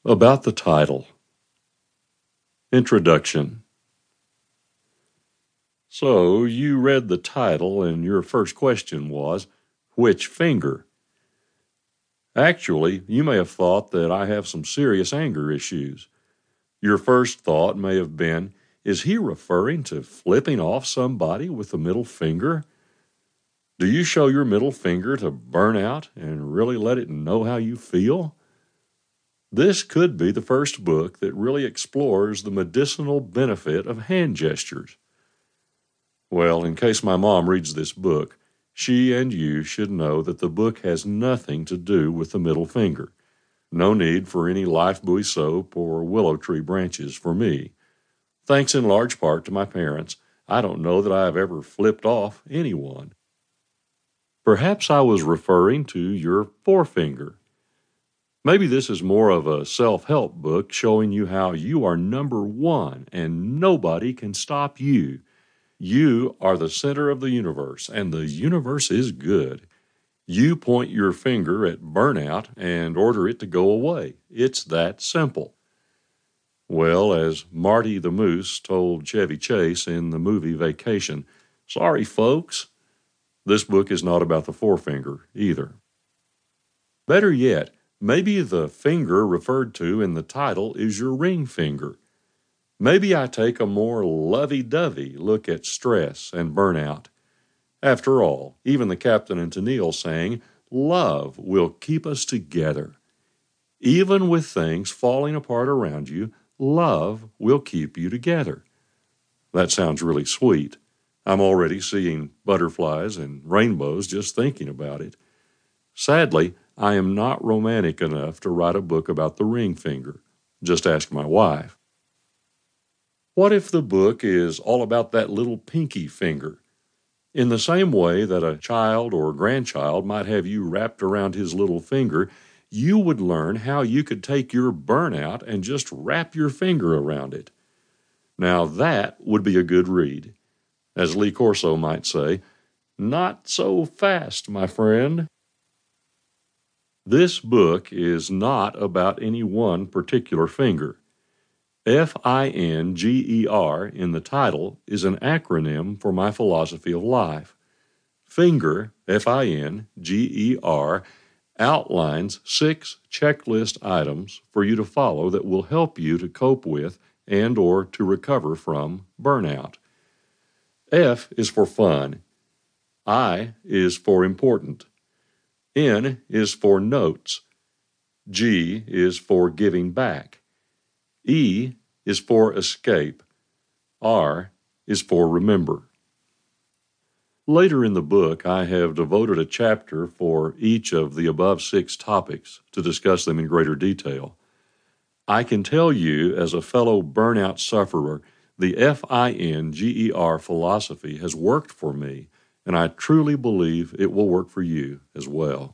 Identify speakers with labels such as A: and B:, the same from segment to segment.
A: About the title. Introduction. So, you read the title and your first question was, which finger? Actually, you may have thought that I have some serious anger issues. Your first thought may have been, is he referring to flipping off somebody with the middle finger? Do you show your middle finger to Burnout and really let it know how you feel? This could be the first book that really explores the medicinal benefit of hand gestures. Well, in case my mom reads this book, she and you should know that the book has nothing to do with the middle finger. No need for any Lifebuoy soap or willow tree branches for me. Thanks in large part to my parents, I don't know that I have ever flipped off anyone. Perhaps I was referring to your forefinger. Maybe this is more of a self-help book showing you how you are number one and nobody can stop you. You are the center of the universe, and the universe is good. You point your finger at Burnout and order it to go away. It's that simple. Well, as Marty the Moose told Chevy Chase in the movie Vacation, sorry folks, this book is not about the forefinger either. Better yet, maybe the finger referred to in the title is your ring finger. Maybe I take a more lovey-dovey look at stress and burnout. After all, even the Captain and Tennille sang, love will keep us together. Even with things falling apart around you, love will keep you together. That sounds really sweet. I'm already seeing butterflies and rainbows just thinking about it. Sadly, I am not romantic enough to write a book about the ring finger. Just ask my wife. What if the book is all about that little pinky finger? In the same way that a child or grandchild might have you wrapped around his little finger, you would learn how you could take your burnout and just wrap your finger around it. Now that would be a good read. As Lee Corso might say, not so fast, my friend. This book is not about any one particular finger. FINGER in the title is an acronym for my philosophy of life. Finger, FINGER, outlines 6 checklist items for you to follow that will help you to cope with and or to recover from burnout. F is for fun. I is for important. N is for notes. G is for giving back. E is for escape. R is for remember. Later in the book, I have devoted a chapter for each of the above 6 topics to discuss them in greater detail. I can tell you, as a fellow burnout sufferer, the FINGER philosophy has worked for me, and I truly believe it will work for you as well.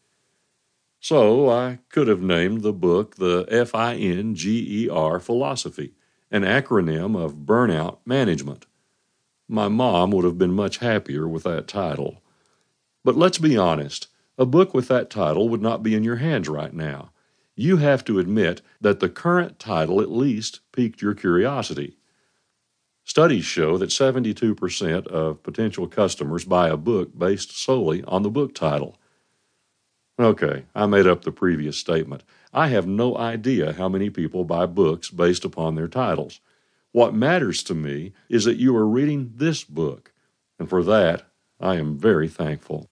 A: So I could have named the book the FINGER philosophy, an acronym of burnout management. My mom would have been much happier with that title. But let's be honest, a book with that title would not be in your hands right now. You have to admit that the current title at least piqued your curiosity. Studies show that 72% of potential customers buy a book based solely on the book title. Okay, I made up the previous statement. I have no idea how many people buy books based upon their titles. What matters to me is that you are reading this book, and for that, I am very thankful.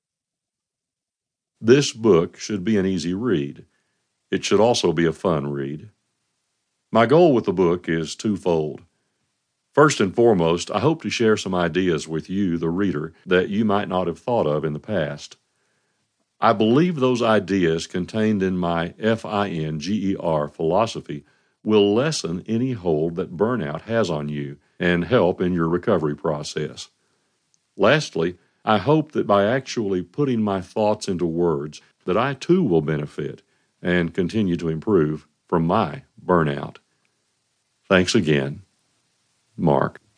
A: This book should be an easy read. It should also be a fun read. My goal with the book is twofold. First and foremost, I hope to share some ideas with you, the reader, that you might not have thought of in the past. I believe those ideas contained in my FINGER philosophy will lessen any hold that burnout has on you and help in your recovery process. Lastly, I hope that by actually putting my thoughts into words, that I too will benefit and continue to improve from my burnout. Thanks again, Mark.